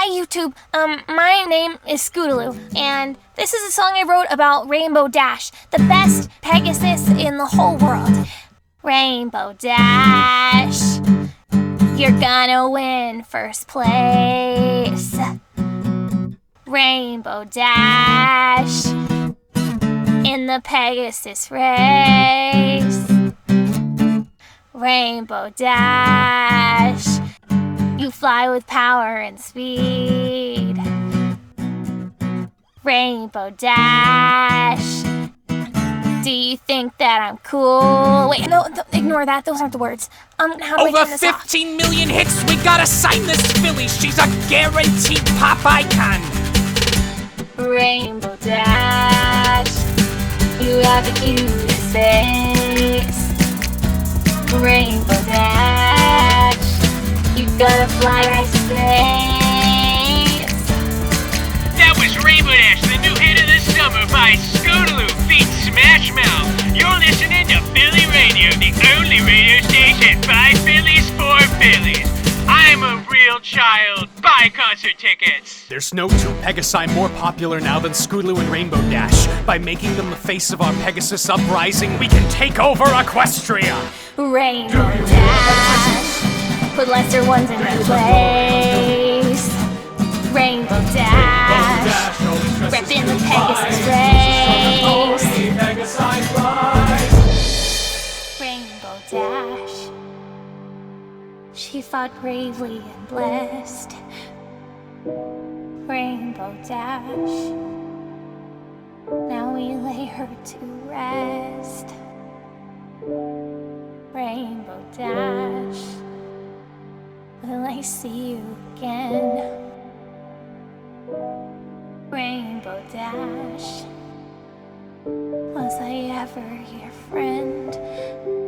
Hi YouTube, my name is Scootaloo, and this is a song I wrote about Rainbow Dash, the best Pegasus in the whole world. Rainbow Dash, you're gonna win first place. Rainbow Dash, in the Pegasus race. Rainbow Dash, you fly with power and speed. Rainbow Dash, do you think that I'm cool? Wait, no, ignore that. Those aren't the words. How do I Over turn this off? 15 million hits, we gotta sign this filly. She's a guaranteed pop icon. Rainbow Dash, you have the cutest face. Rainbow Dash, you gotta fly right to space. That was Rainbow Dash, the new hit of the summer by Scootaloo feat. Smash Mouth. You're listening to Philly Radio, the only radio station by Phillies for Phillies. I'm a real child. Buy concert tickets. There's no two Pegasi more popular now than Scootaloo and Rainbow Dash. By making them the face of our Pegasus uprising, we can take over Equestria. Rainbow Dash, put lesser ones in their place. Rainbow Dash, repping the Pegasus race. Rainbow Dash, she fought bravely and blessed. Rainbow Dash, now we lay her to rest. Rainbow Dash, will I see you again? Rainbow Dash, was I ever your friend?